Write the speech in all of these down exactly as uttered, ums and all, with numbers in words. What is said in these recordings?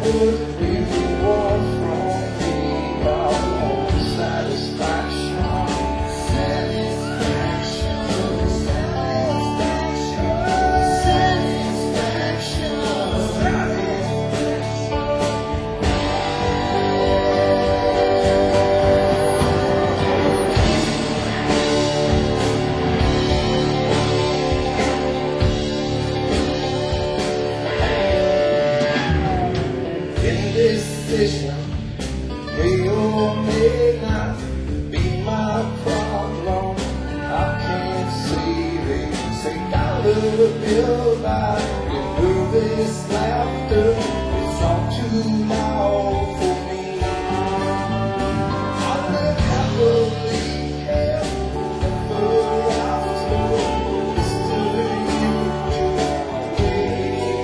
Indecision may or may not be my problem. I can't see it. Say, gotta build out your nervous laughter. It's all too loud for me. I live happily ever after. It's still you to away.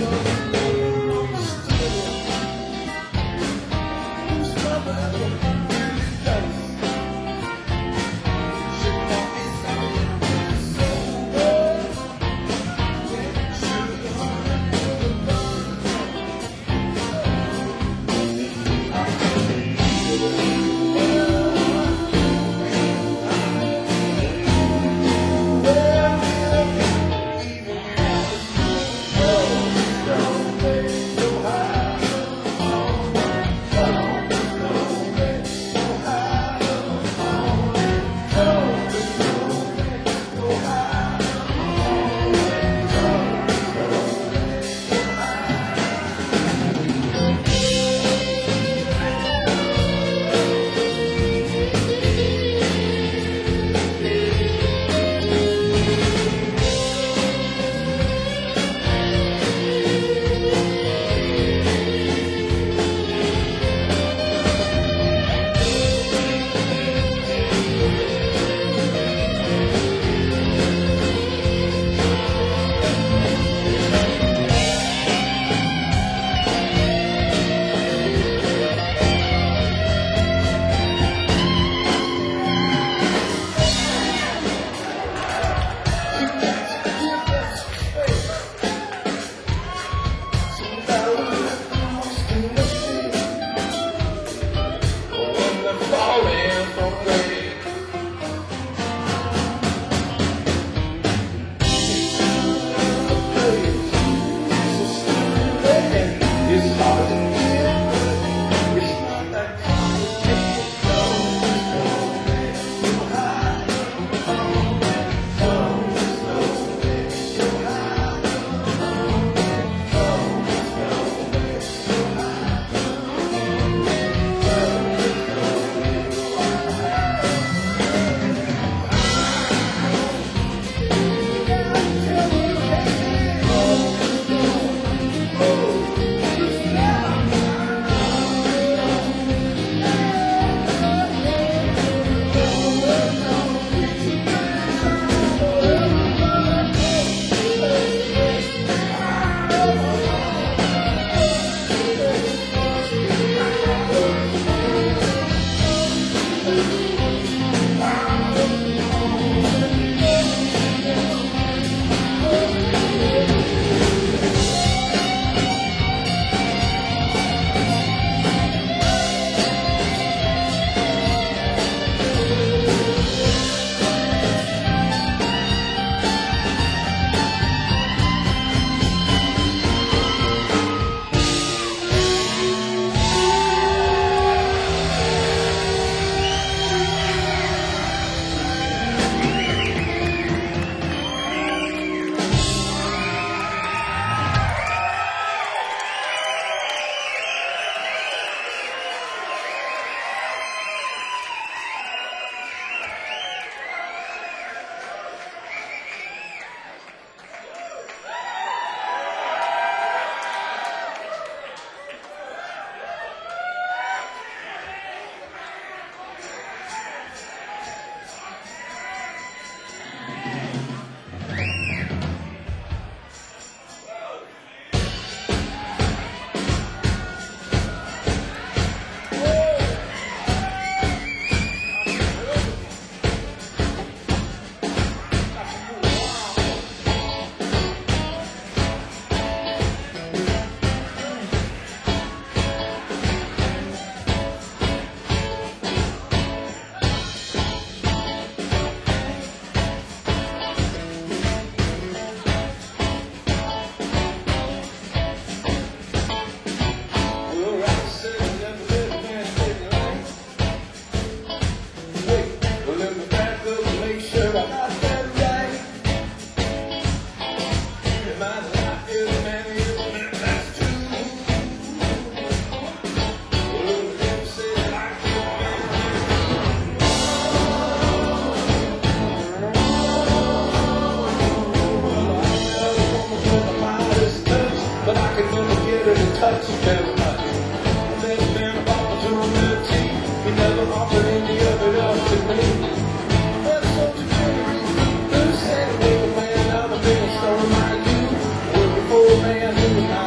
man who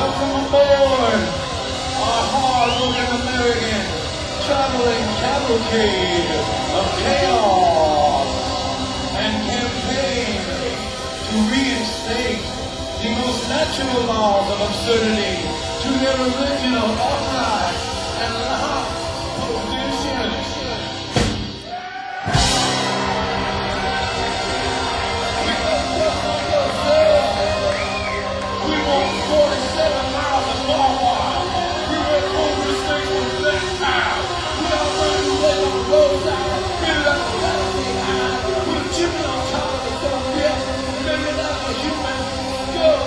Welcome aboard our hard-working American traveling cavalcade of chaos and campaign to reinstate the most natural laws of absurdity to their original upright and locked positions. We want forty-seven miles of barbed wire. We went over the state with that time. We are ready to lay on the roadside, build up the galaxy high, put a chimney on top of the sun, yeah, maybe like a human skull.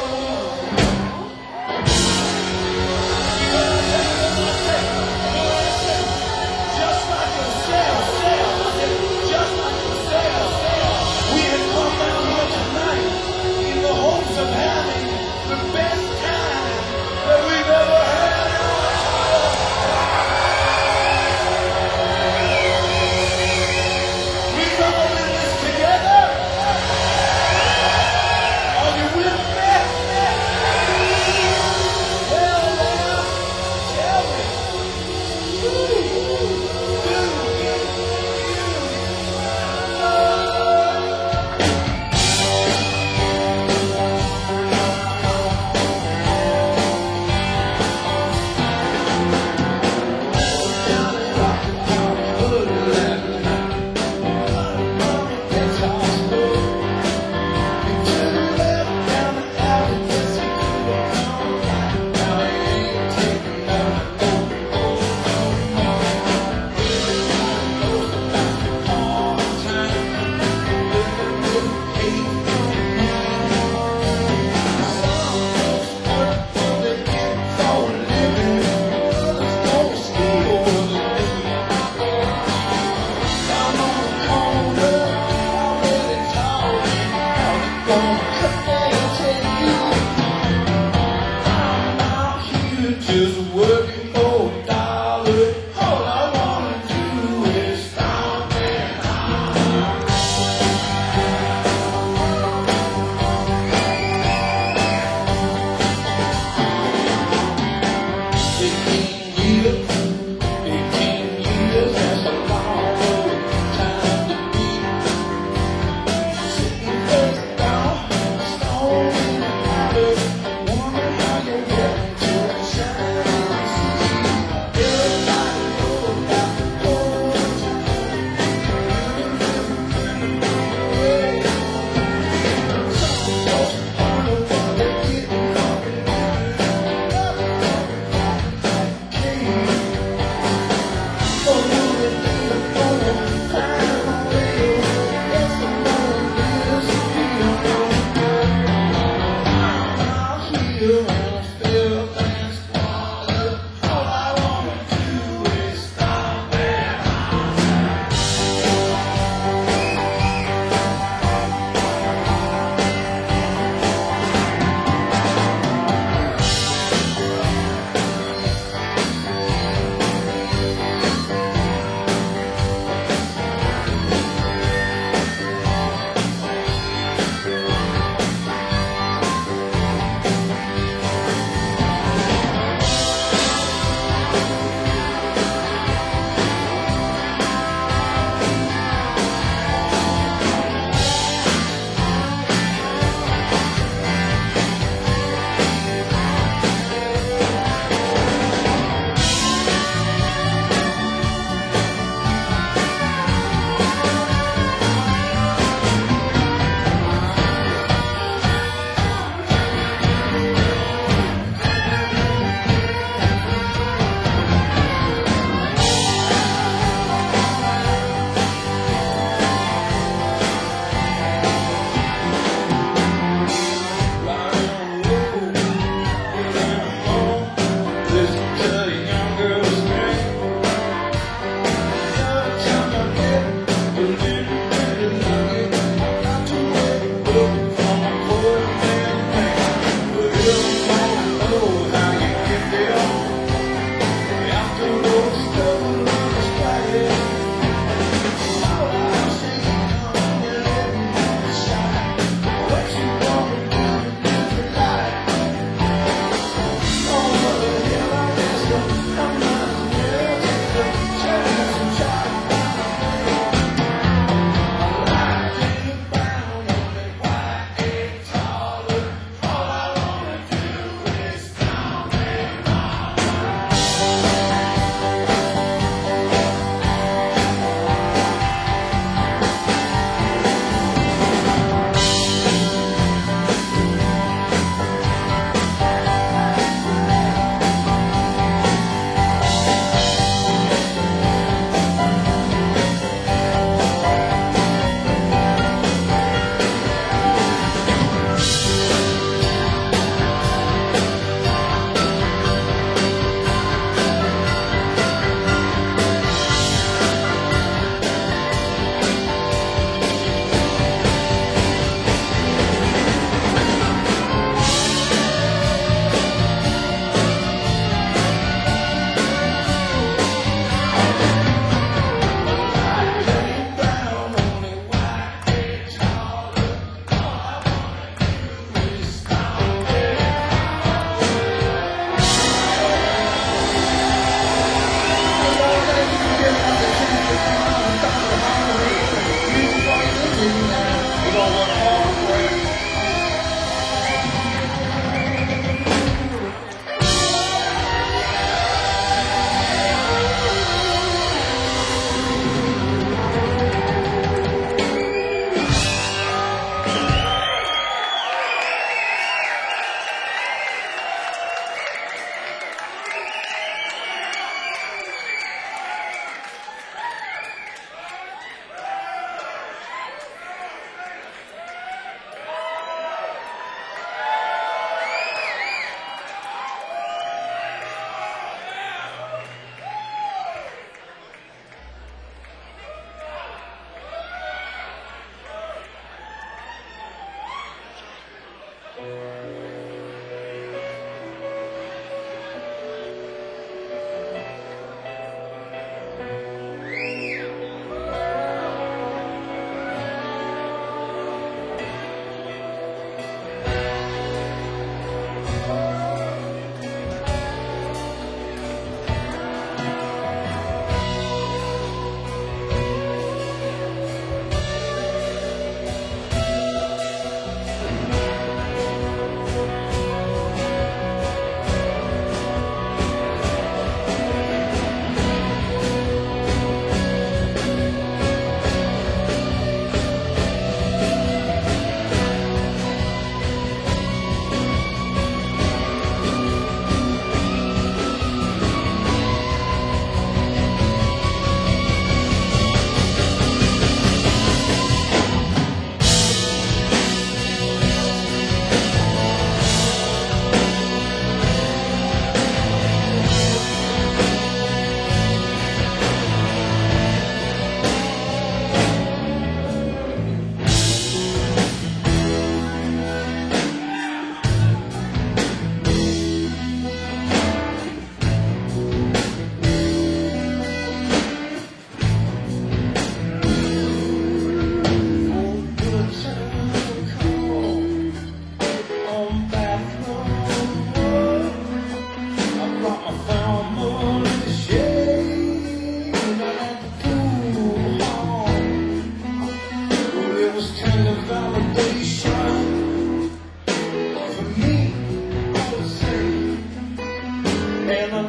Just like yourself, just like yourself. We had come down here tonight in the hopes of having the best time that we've ever had in our entire lives. We've all in this together. Are you with me? Well, now, tell me. Who do you just working for a dollar. All I wanna do is stop and holler. Eighteen years, eighteen years, that's a long time to be sitting face down, stone in the water, wondering how you get to the shine.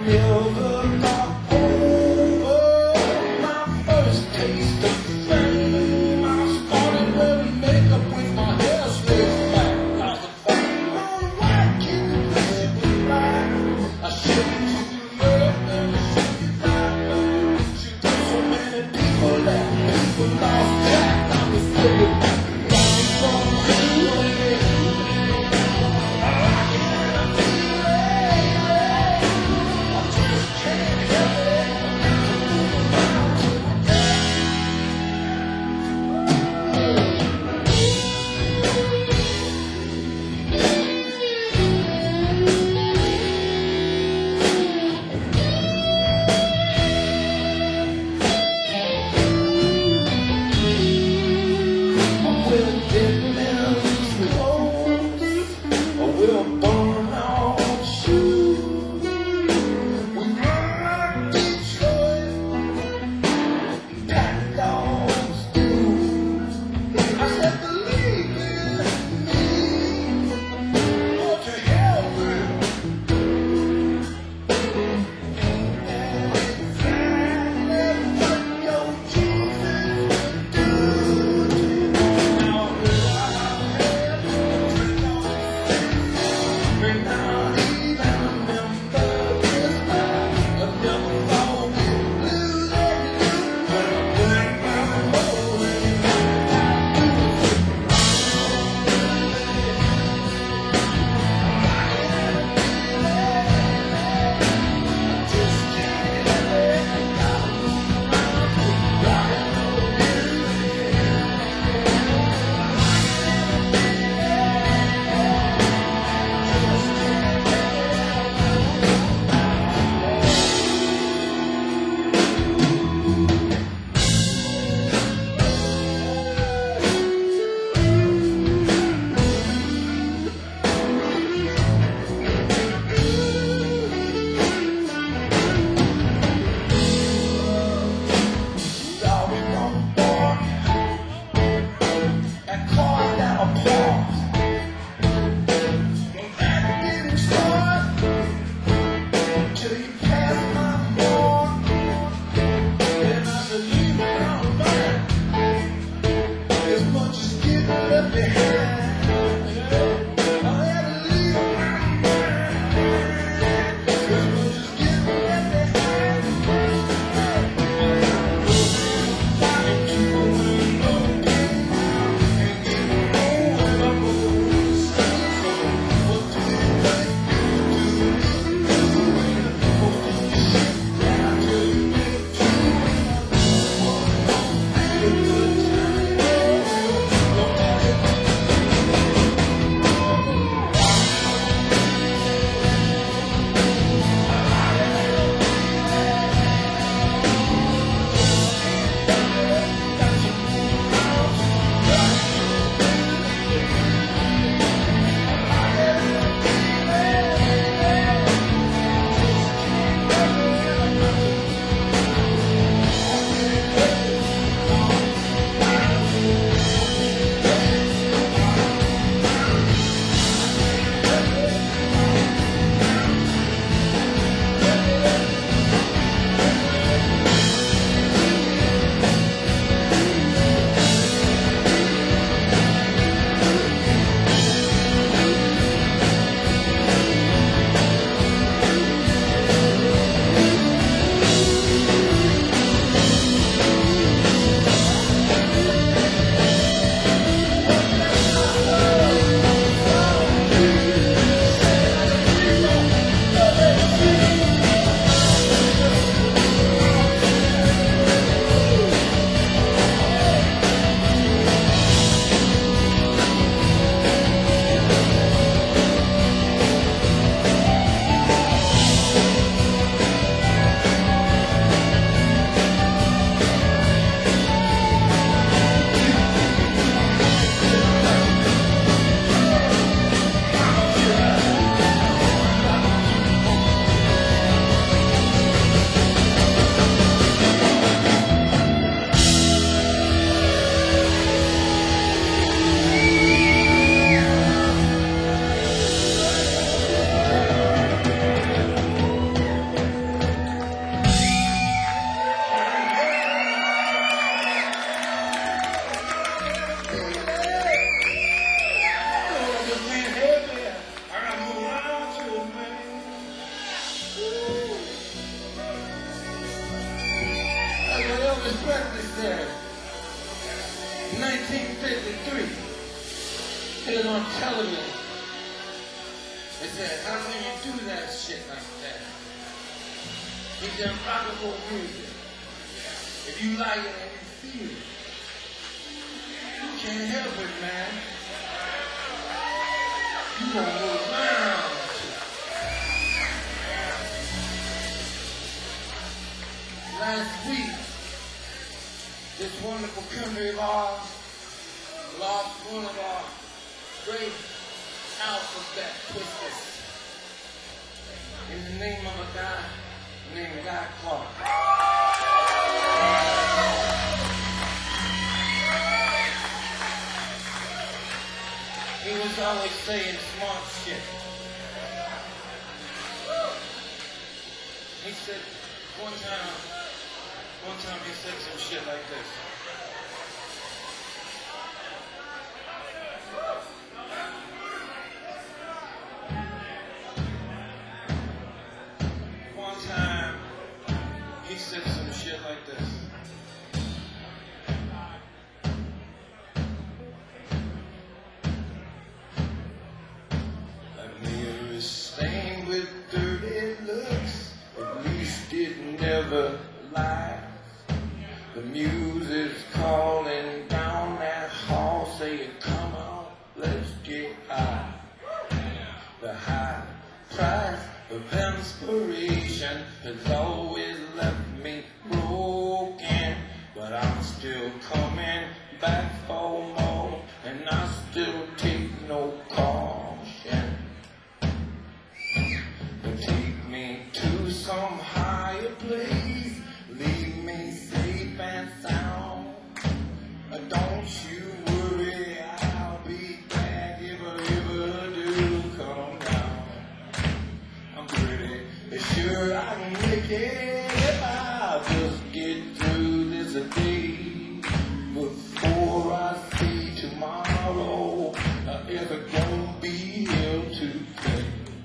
never got over my first taste of fame. I started wearing makeup with my hair slicked back. I was a fine white kid dressed with black. I shouldn't you love and I shouldn't laugh. She done so many people that people lost track. I was living running from the That's what Elvis Presley said. nineteen fifty-three. He was on television. They said, how can you do that shit like that? He said, rock and roll music. If you like it and you feel it, you can't help it, man. You gonna move around. Last week, this wonderful country of ours lost one of our great alphabet twisters in the name of a guy named Guy Clark. He was always saying smart shit. He said, one time, one time he said some shit like this. One time, he said some shit like this. A mirror is stained with dirty looks, at least it never lies. The music's calling down that hall, saying, come on, let's get high. The high price of inspiration has always left me broken, but I'm still coming back for more, and I still take no caution. But take me to some higher place, leave me safe and sound. Don't you worry, I'll be back if I ever do come down. I'm pretty sure I can make it if I just get through this day before I see tomorrow. Uh, if it won't be here today.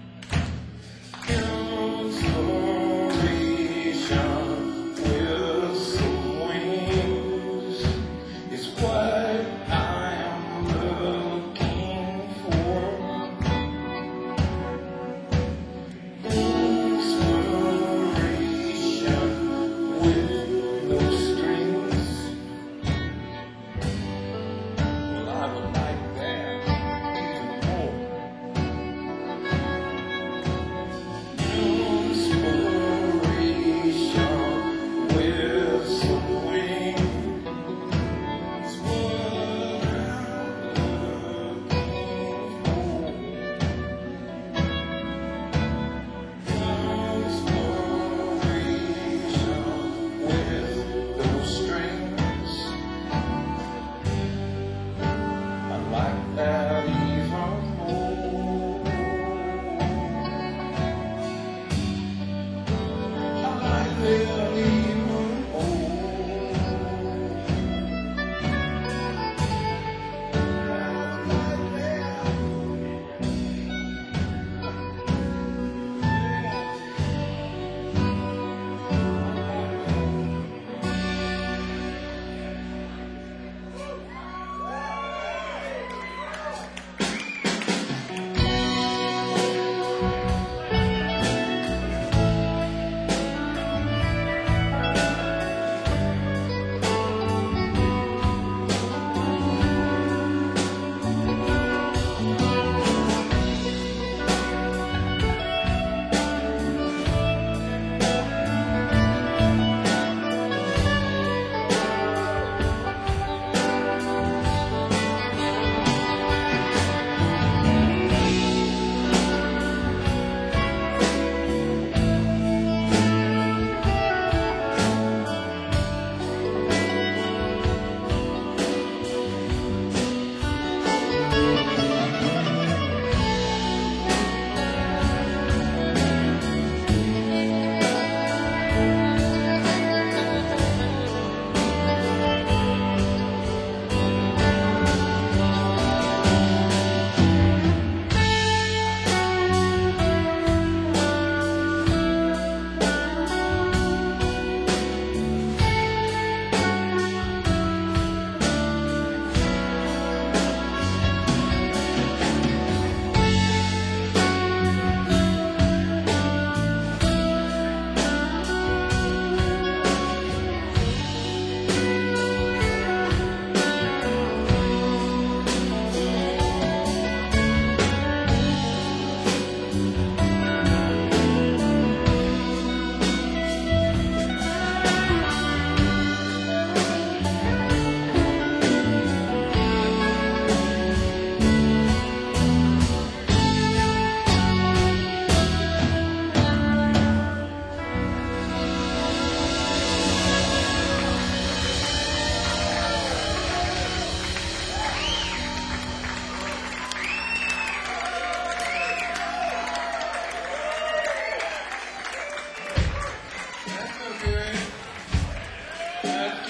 Inspiration with some wings is what I am looking for. Inspiration with no strings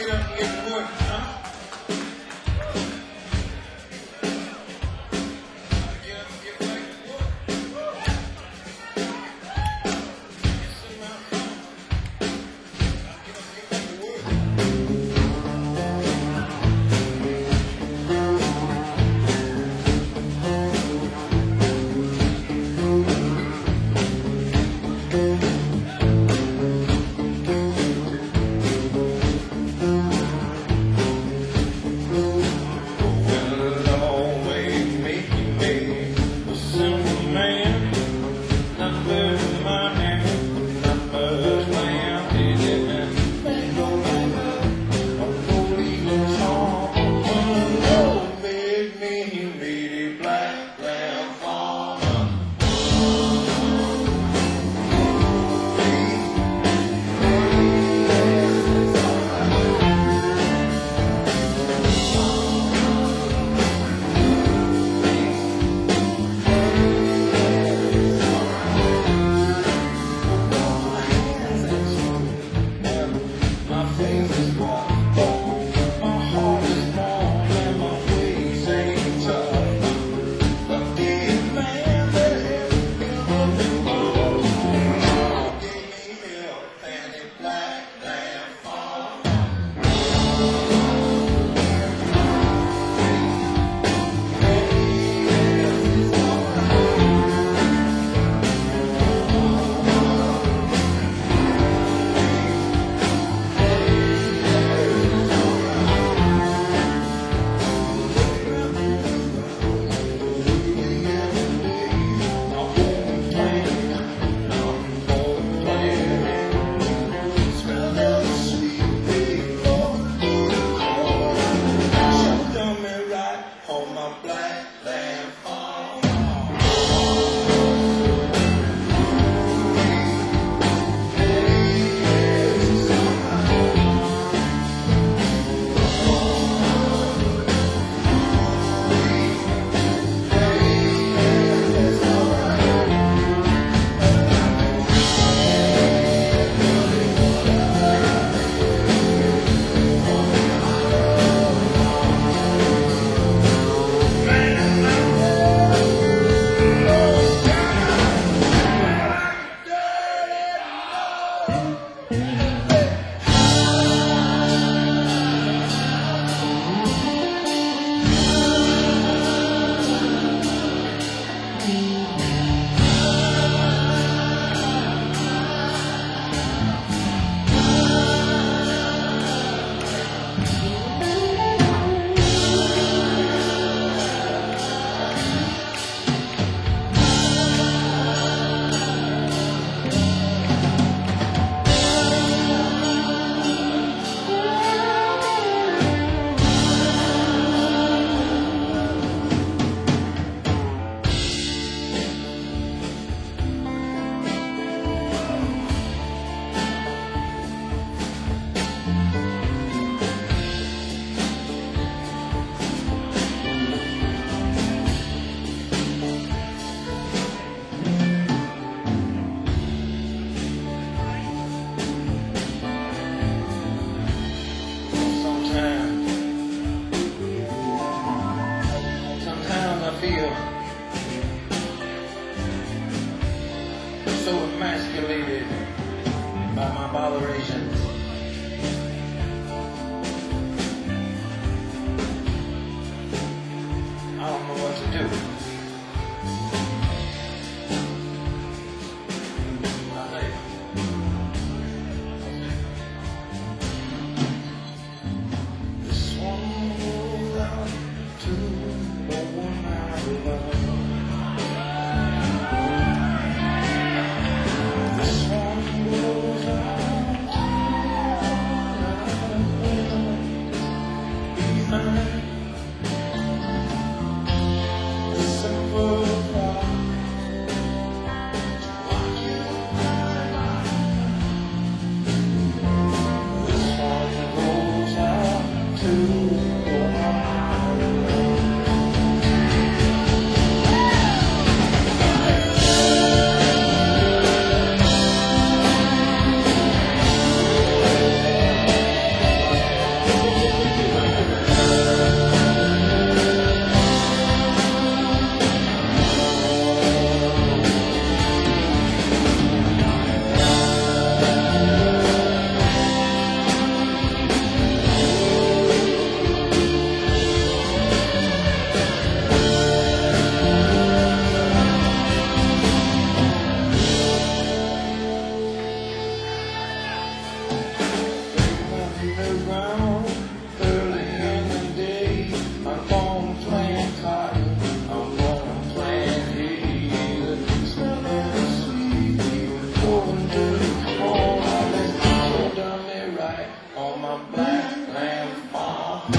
get up and get to work, huh? Get up and get back to work. Sit around, come on. Get up and get back to work. Come on, let's put your dummy right on my black lamb farm.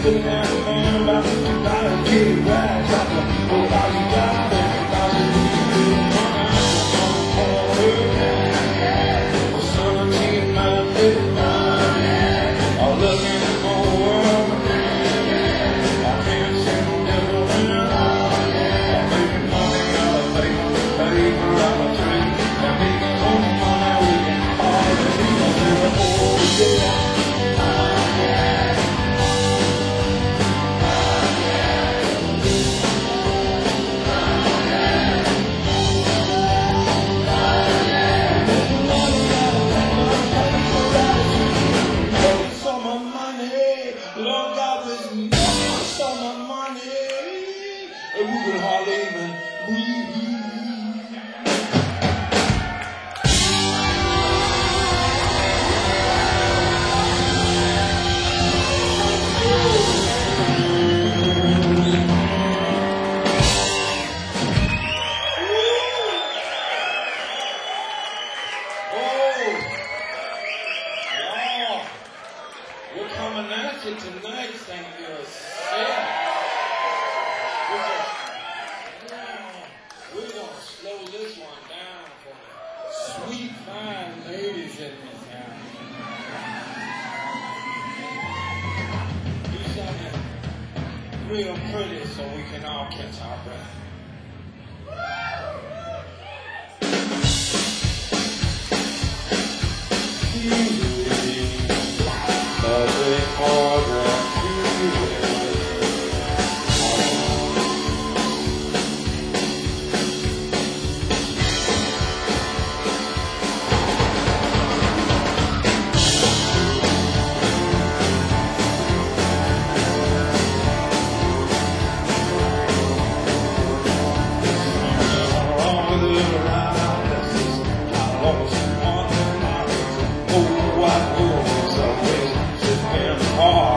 Sitting down and about to try to get it right. Try to go about you got it. About to do it. The sun in my bed. I'm looking for a world. I can't see no devil in it. I'm making money out of paper, paper out of tree. And making so much money we can hardly see myself. Oh yeah. Lord God with me, so much money, and we could hardly even breathe. We're coming at you tonight, thank you. We're going to slow this one down for the sweet, fine ladies in this house. Do something real pretty so we can all catch our breath. Oh,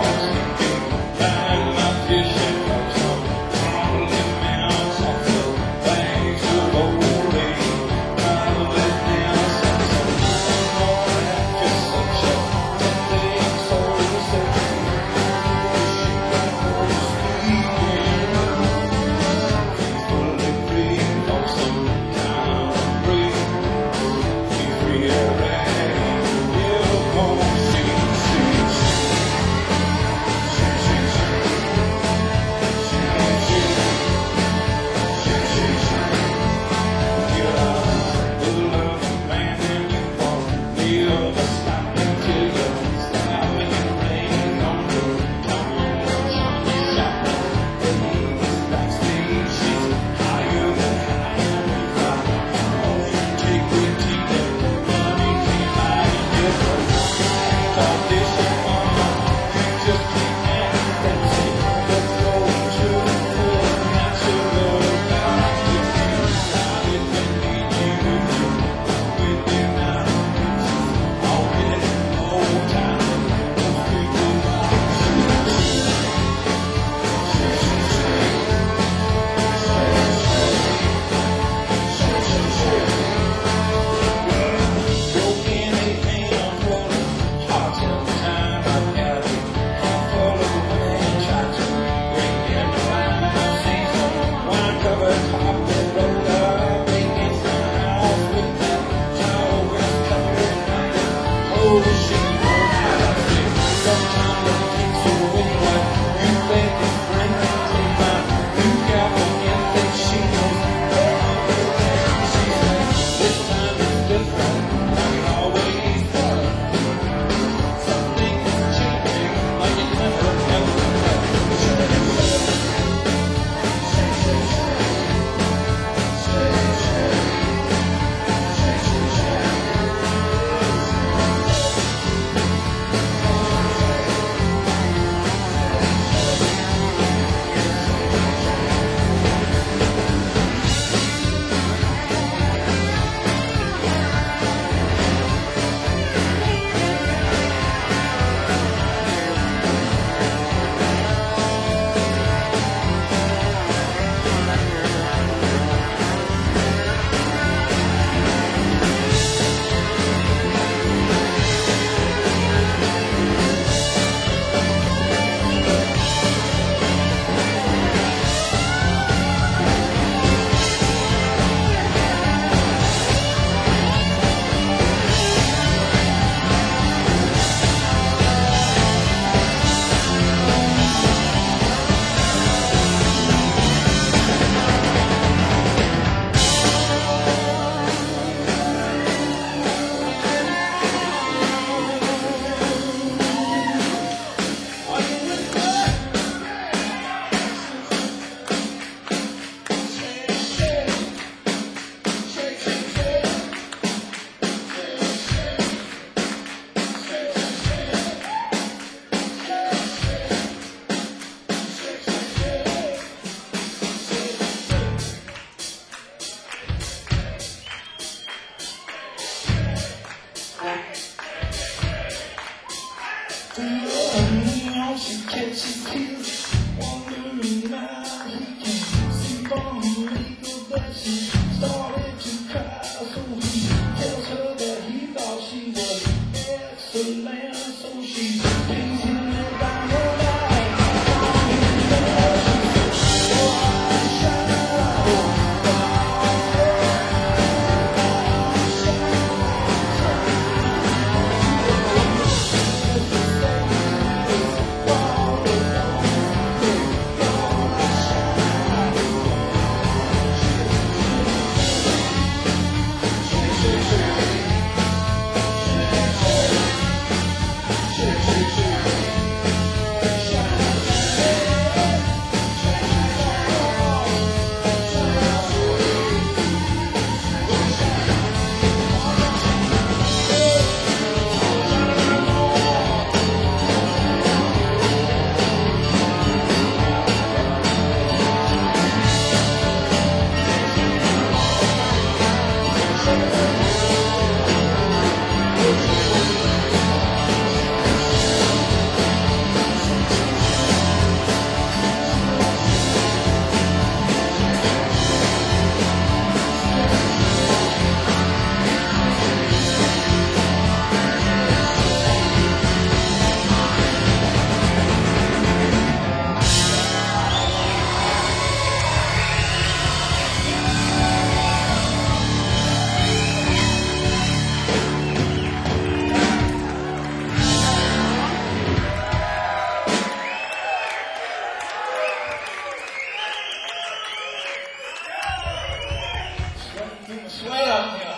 Sweat up here.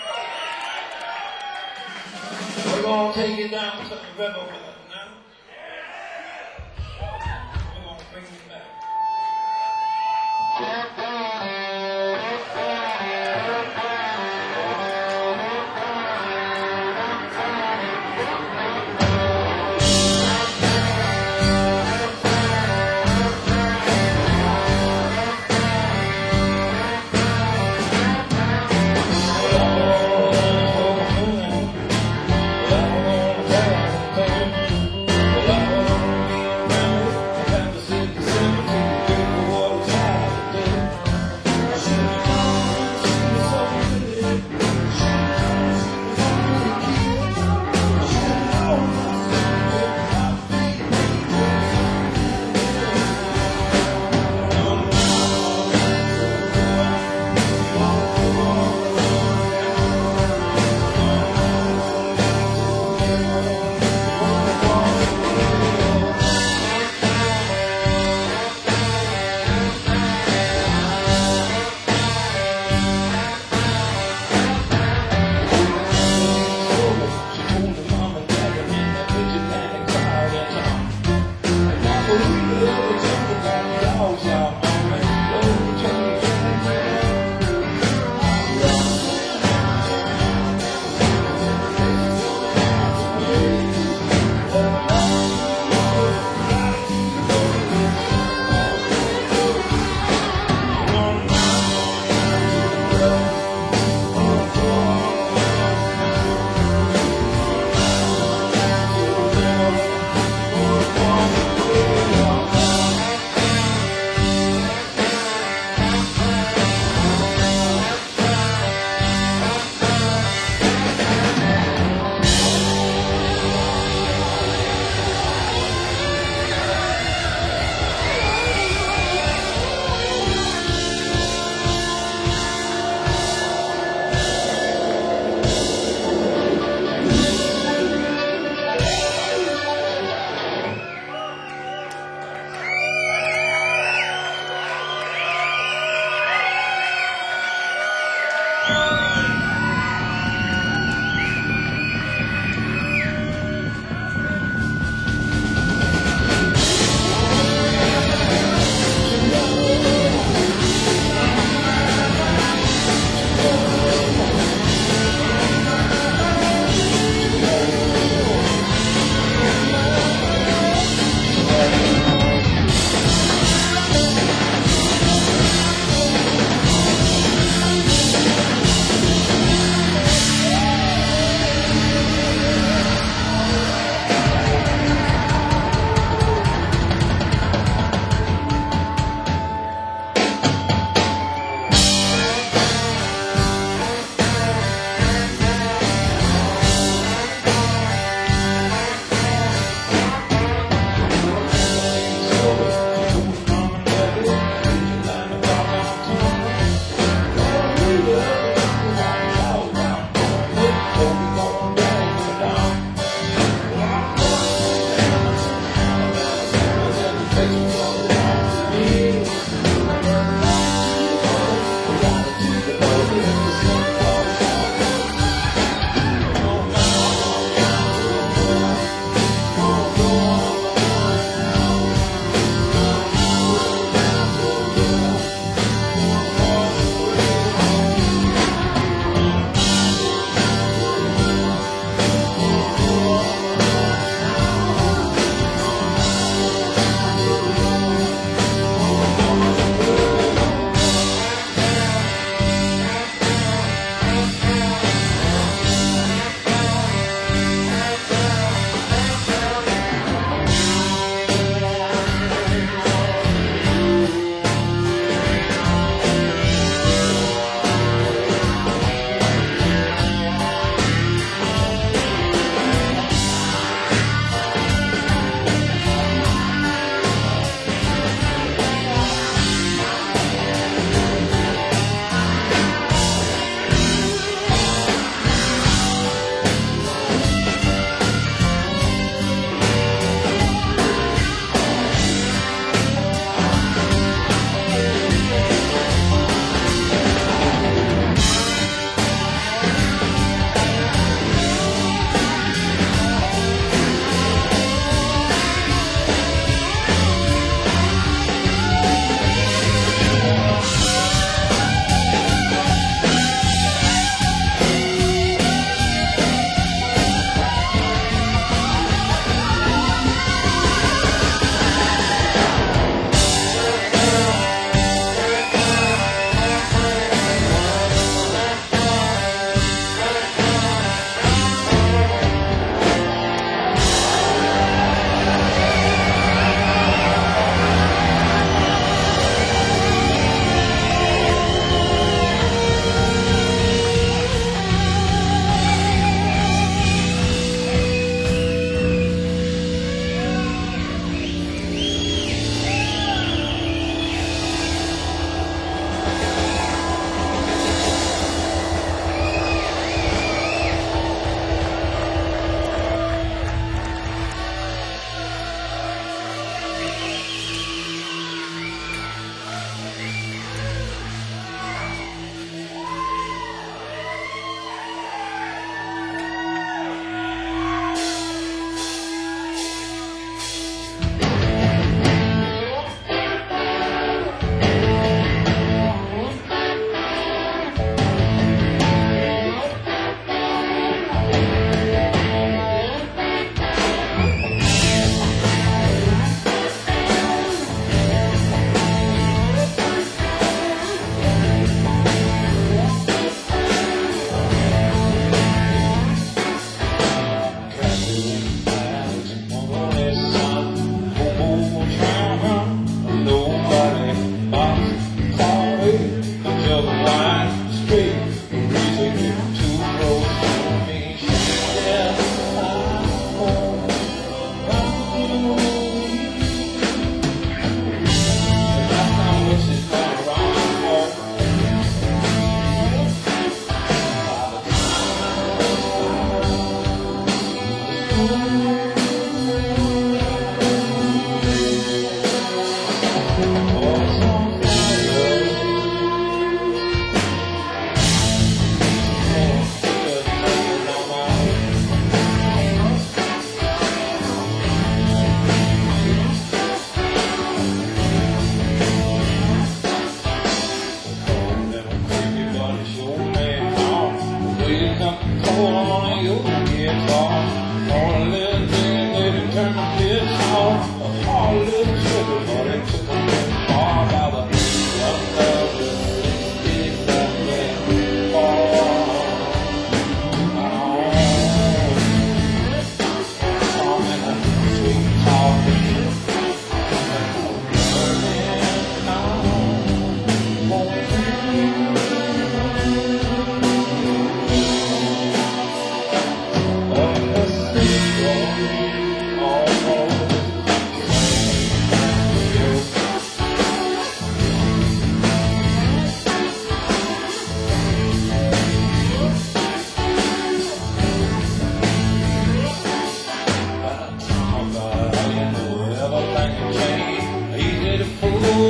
We're gonna take you down to the river with us now. We're gonna bring you back.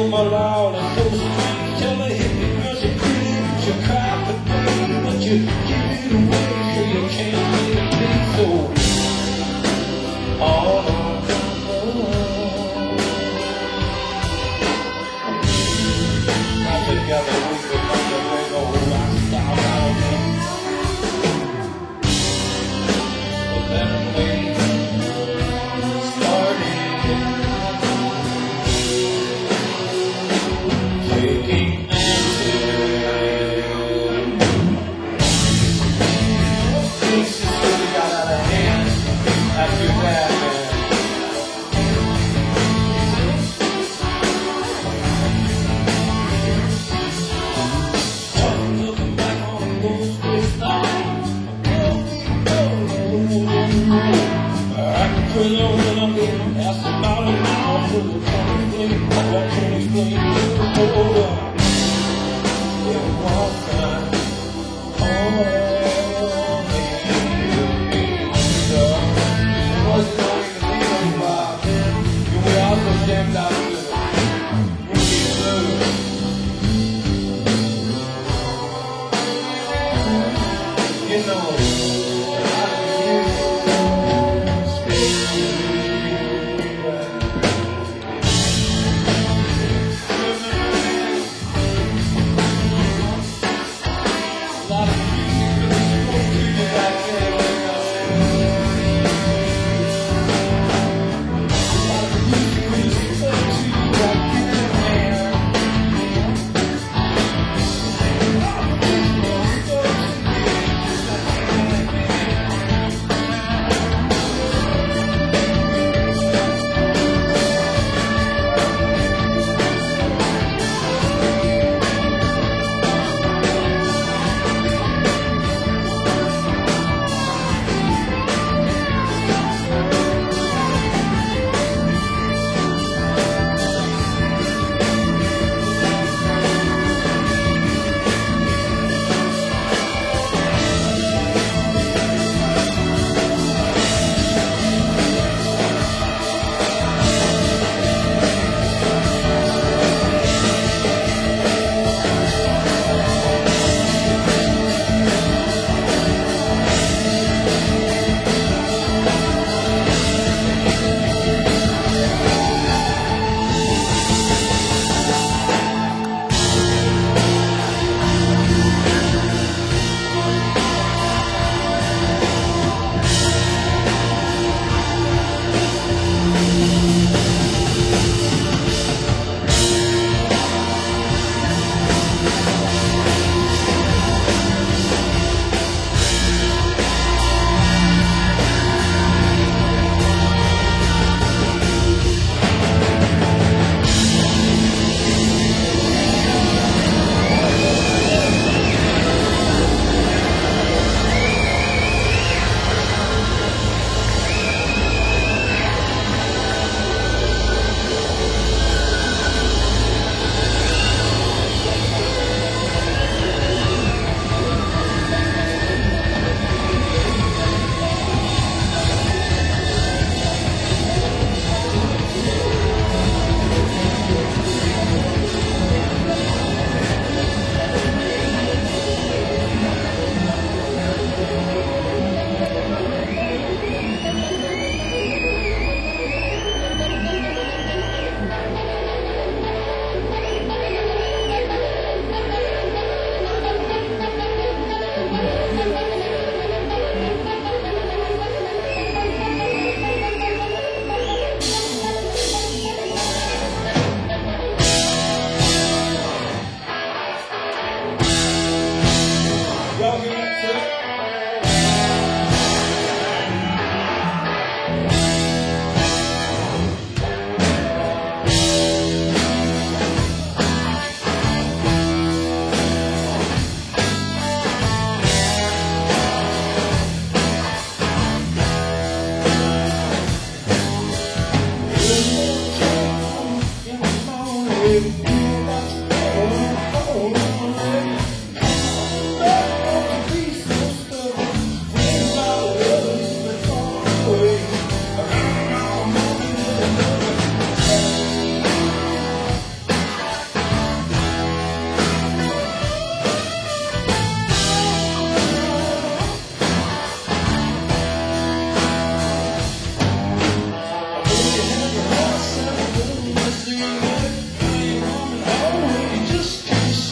Oh my Lord, I'm so strange. Tell me if you girl so pretty, you cry for pain, but you give it away so you can't get me so. All on the road. Now together we can make a big old rock star out of me. But then we started taking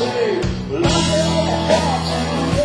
say, look at all the hearts and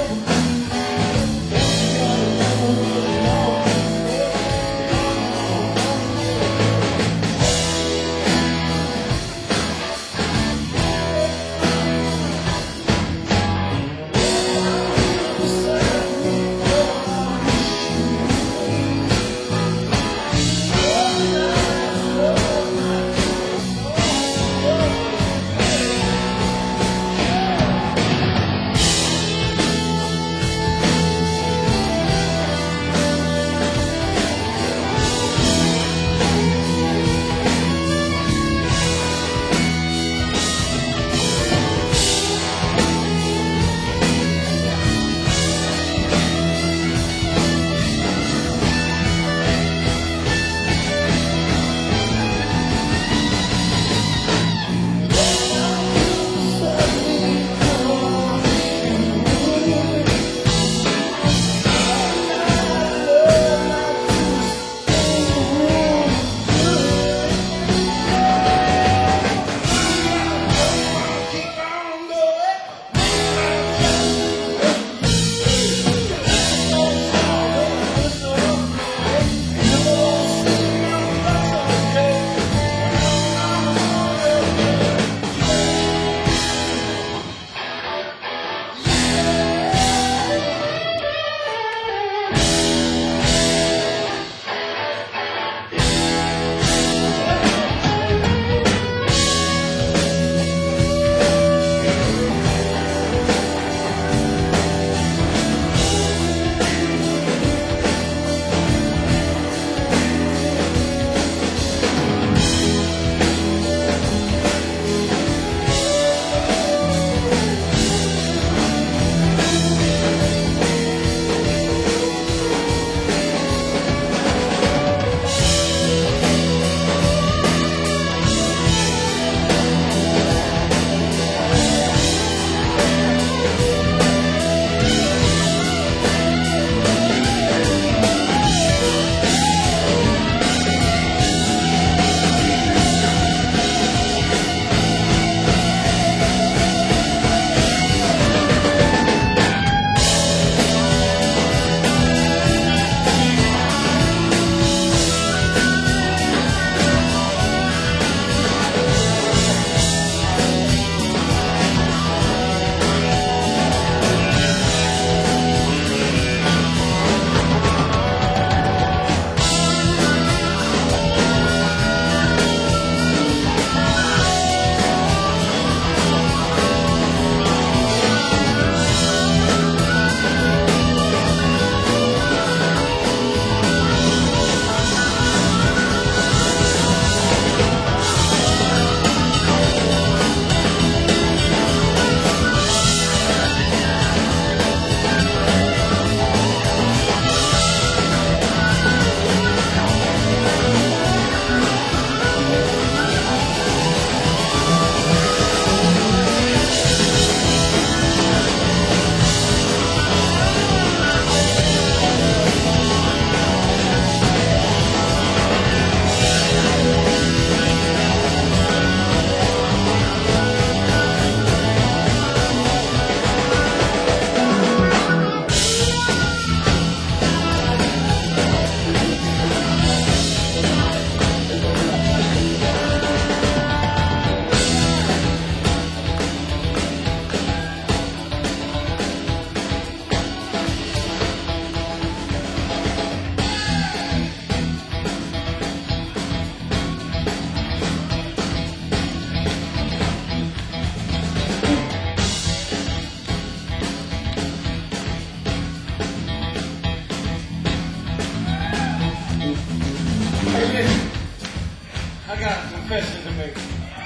confession to make.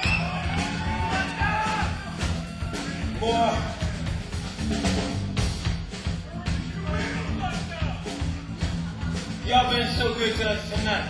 Boy, y'all been so good to us tonight.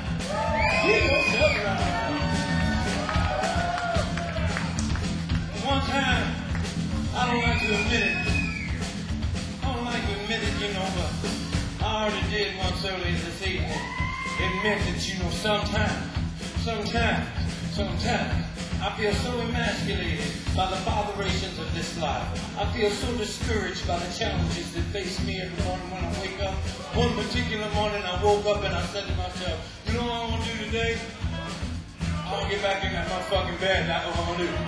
One time, I don't like to admit it. I don't like to admit it, you know, but I already did once earlier this evening. Admit that, you know, sometimes, sometimes, sometimes, I feel so emasculated by the botherations of this life. I feel so discouraged by the challenges that face me every morning when I wake up. One particular morning I woke up and I said to myself, you know what I'm going to do today? I'm going to get back in that motherfucking bed. That's what I'm going to do.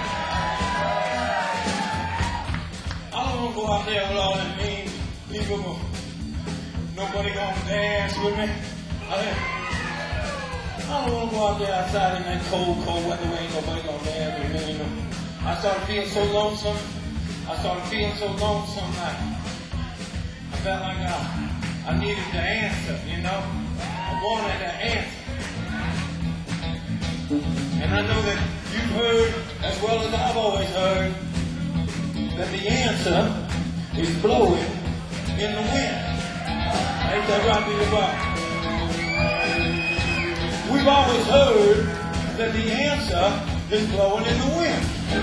I don't want to go out there with all them mean people. Nobody going to dance with me. I I don't want to go out there outside in that cold, cold weather where ain't nobody gonna dance with me, you know. I started feeling so lonesome. I started feeling so lonesome like I felt like I, I needed the answer, you know. I wanted the answer. And I know that you've heard, as well as I've always heard, that the answer is blowing in the wind. Ain't that right, Billy Bob? We've always heard that the answer is blowing in the wind.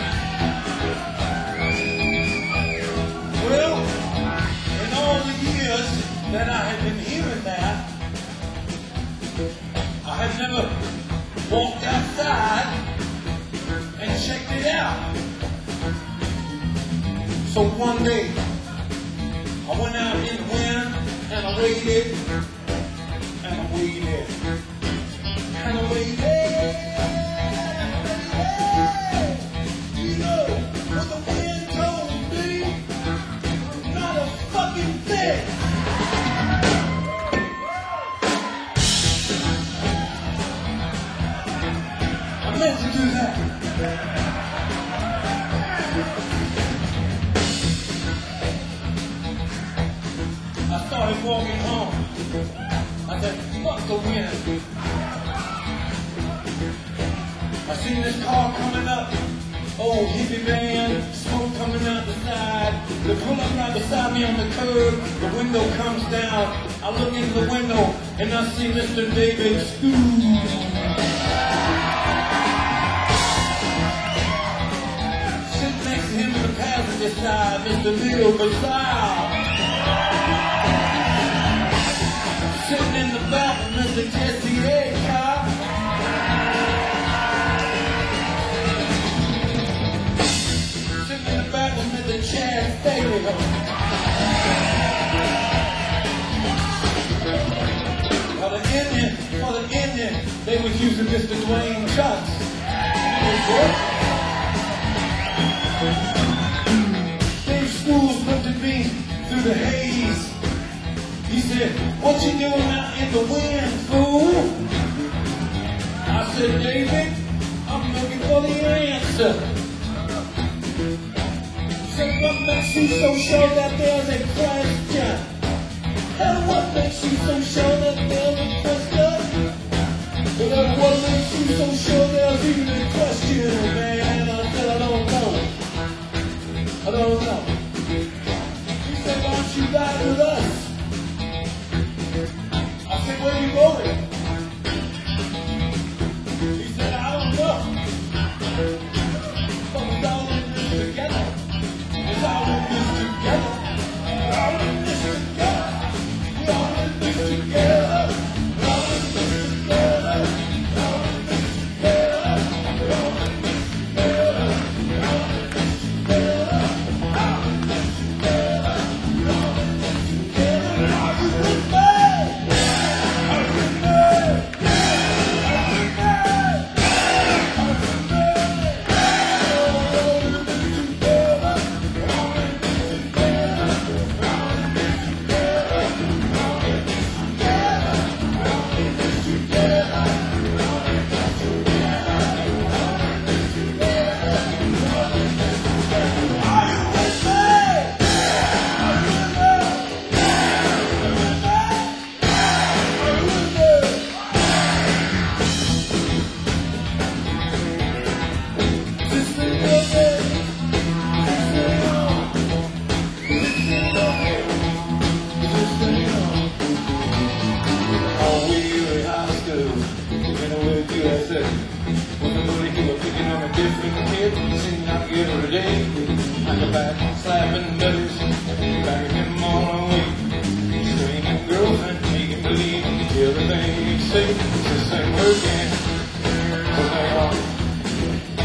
Well, in all the years that I had been hearing that, I had never walked outside and checked it out. So one day, I went out in the wind and I waited and I waited. And I waited, and I waited. You know what the wind told me? Not a fucking thing. I meant to do that. I started walking home. I said, fuck the wind. I seen this car coming up, old hippie van, smoke coming out the side. They pull up right beside me on the curb, the window comes down. I look into the window and I see Mister David Scrooge. Sitting next to him on the passenger side, Mister Leo Basile. Sitting in the back, Mister Jesse Aycock. The Chad Bailey. For the Indian, for the Indian, they was using Mister Dwayne Chutz. Dave Schools looked at me through the haze. He said, what you doing out in the wind, fool? I said, David, I'm looking for the answer. Said, what makes you so sure that there's a question? And what makes you so sure that there's a question? And what makes you so sure there's even a question, man? I said, I don't know. I don't know. He said, why don't you ride with us? I said, where are you going? He said, I don't know. But we're all in this together. We're all in this together. We're all in this together. We're all in this together. We're all in this together. We're all in this together. We're all in this together. We're all in this together. We're all in this together. We're all in this together. Are you with me? Are you with me? Are you with me? Are you with me? Slapping nuts, banging him all the way, screaming girlfriend, making believe everything you say, it's the same working, so they are.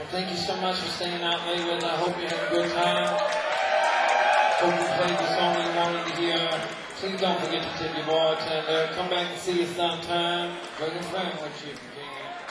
Thank you so much for staying out late, and I hope you had a good time. Hope you played the song you wanted to hear. Please don't forget to tip your bartender. Come back and see us sometime. Bring a friend with you if you can.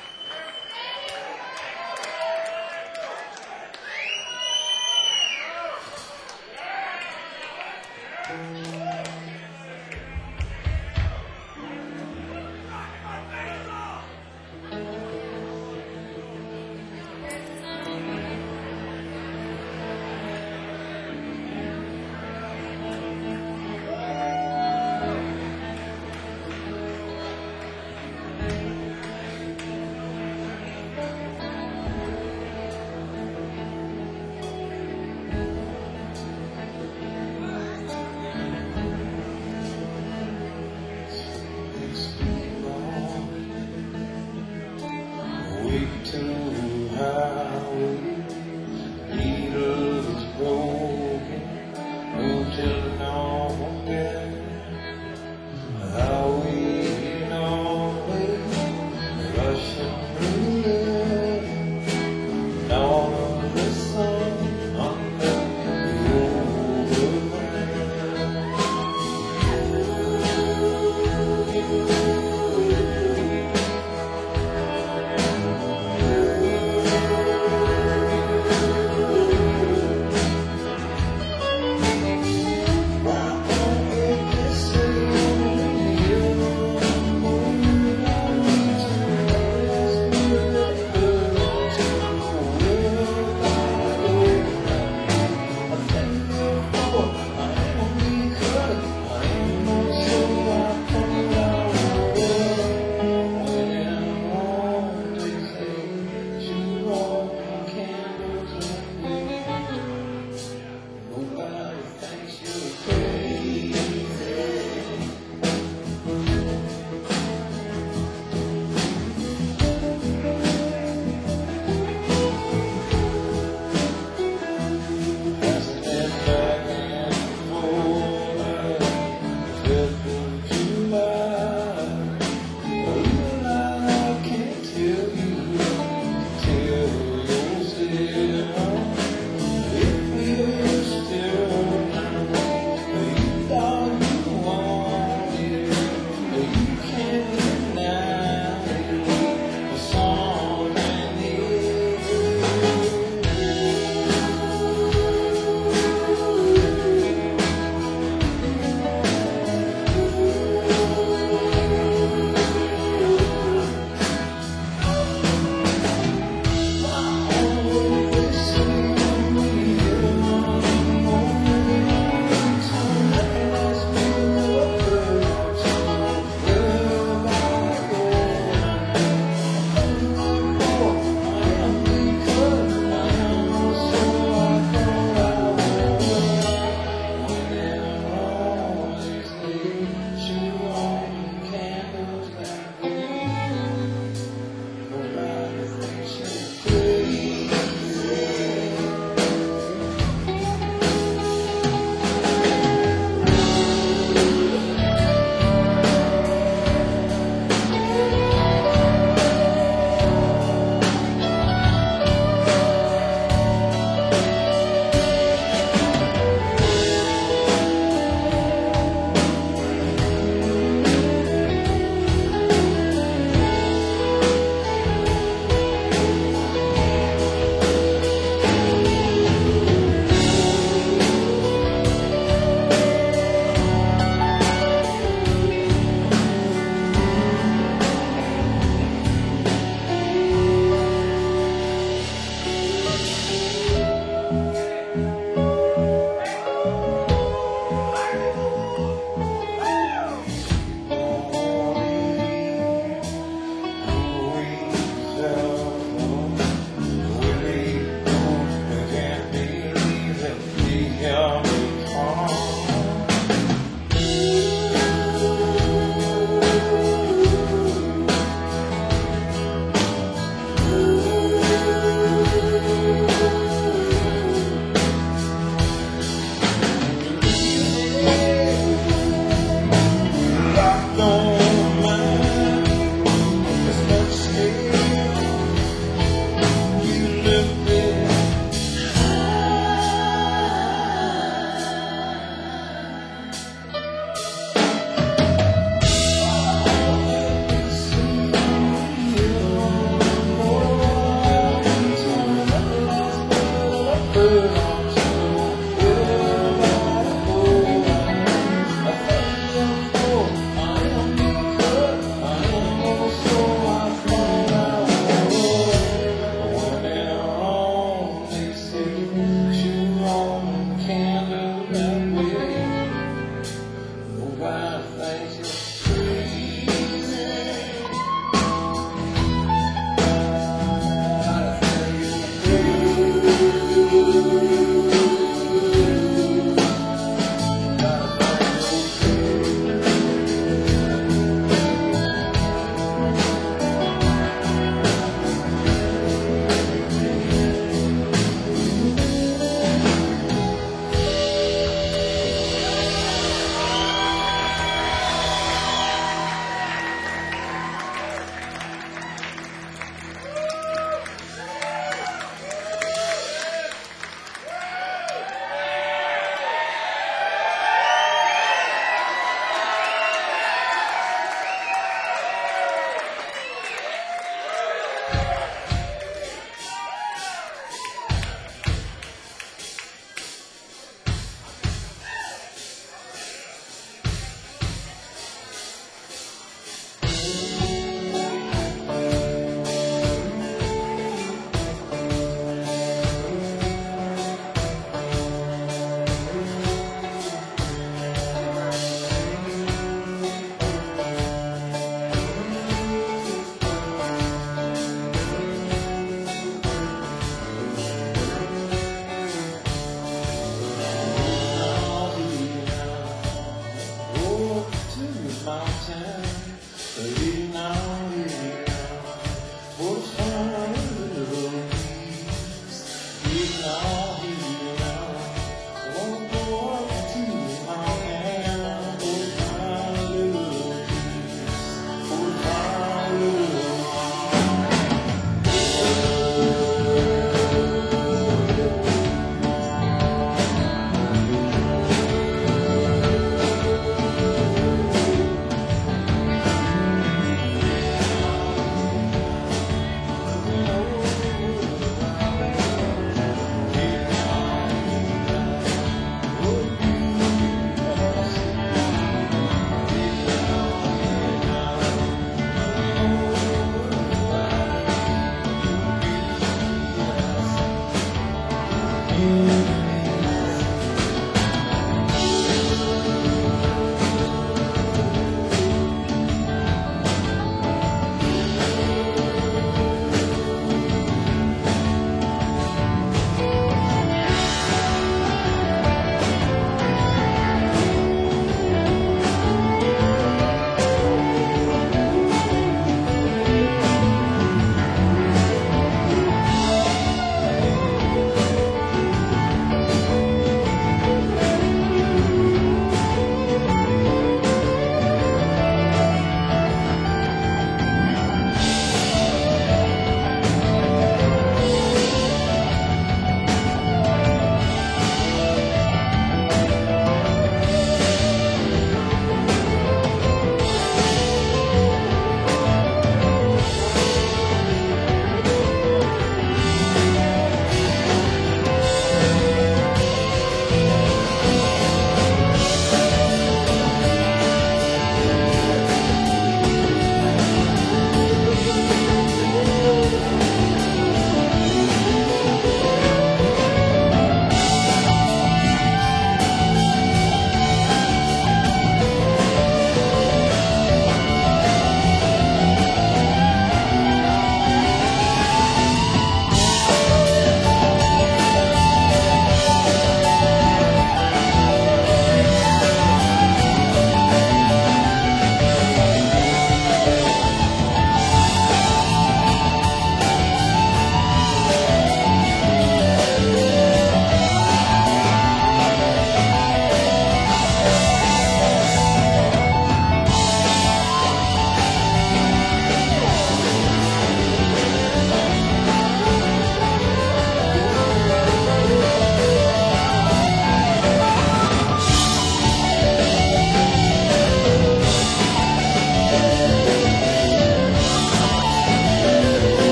Wait till highway, needle is broken, move till the normal bed. Highway in Norway, Russian roulette, and all of the sun under the overhead.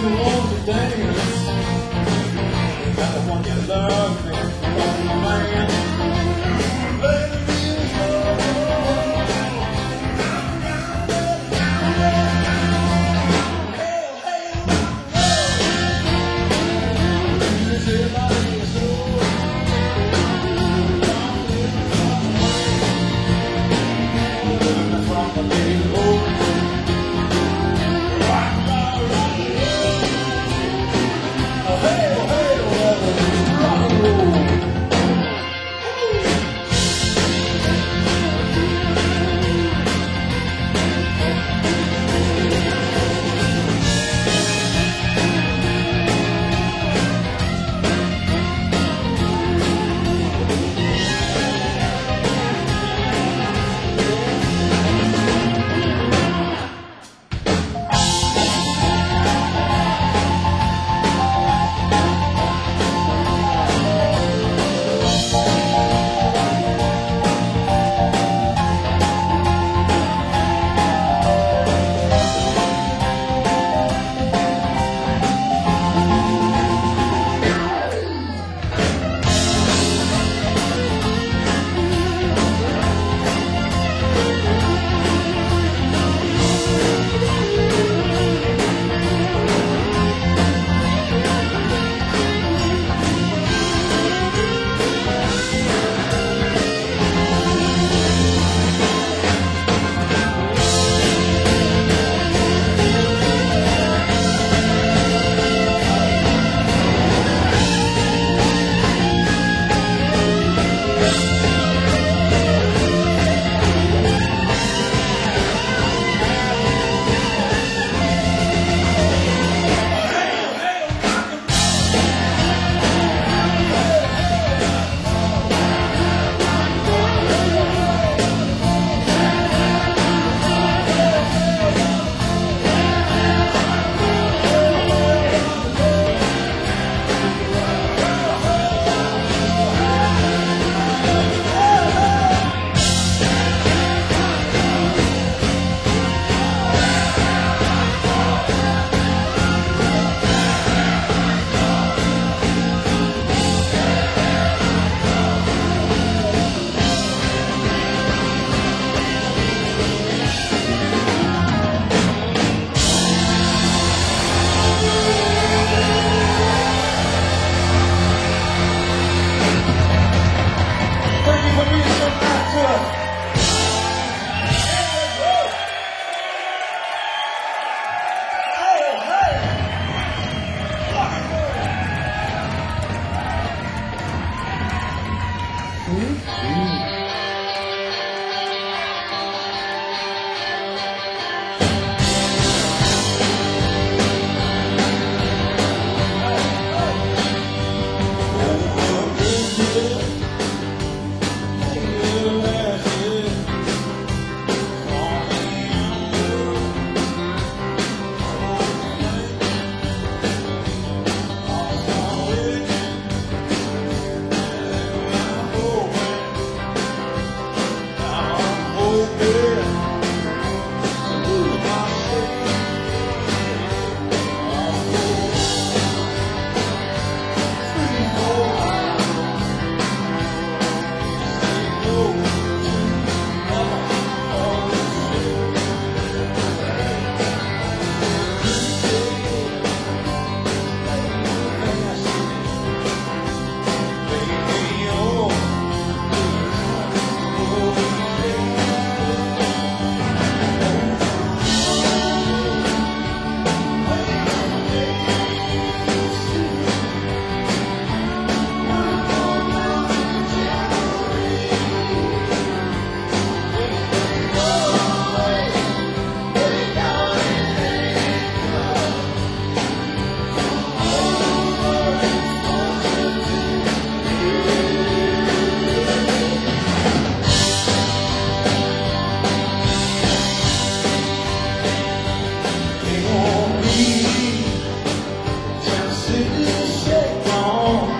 want to dance. Got the one you love, and on my man.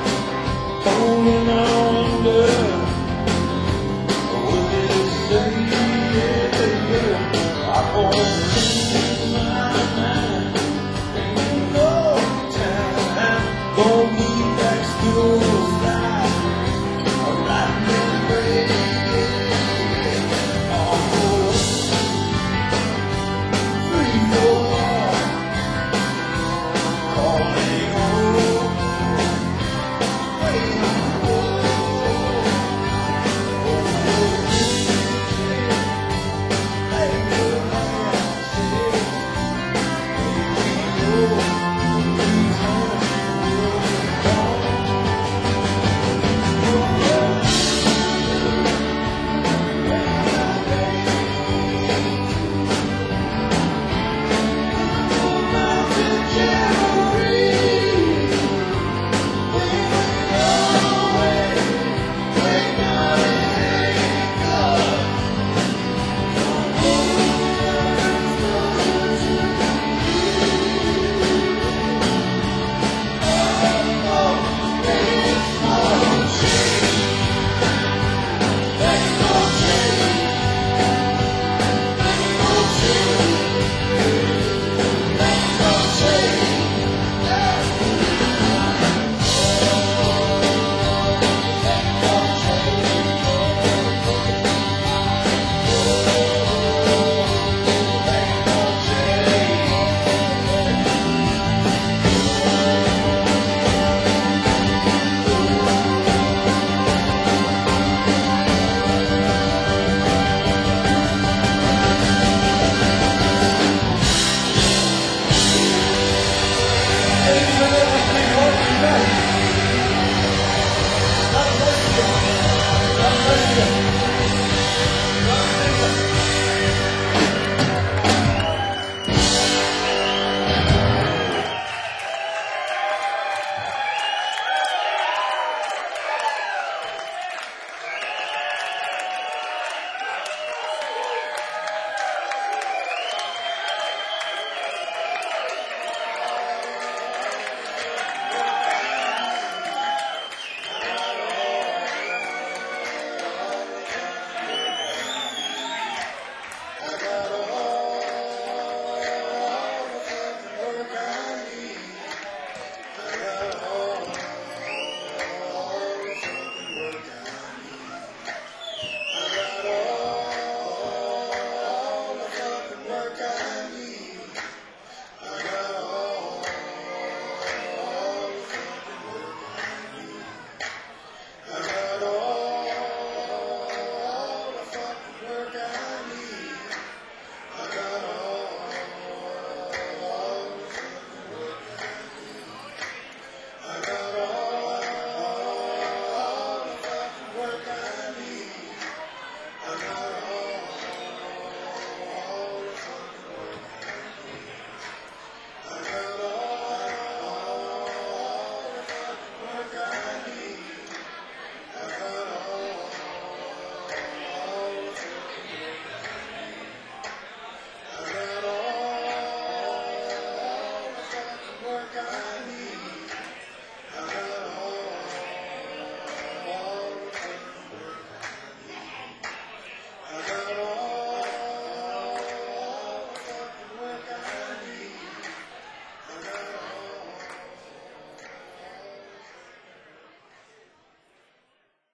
Holding on to, will it stay?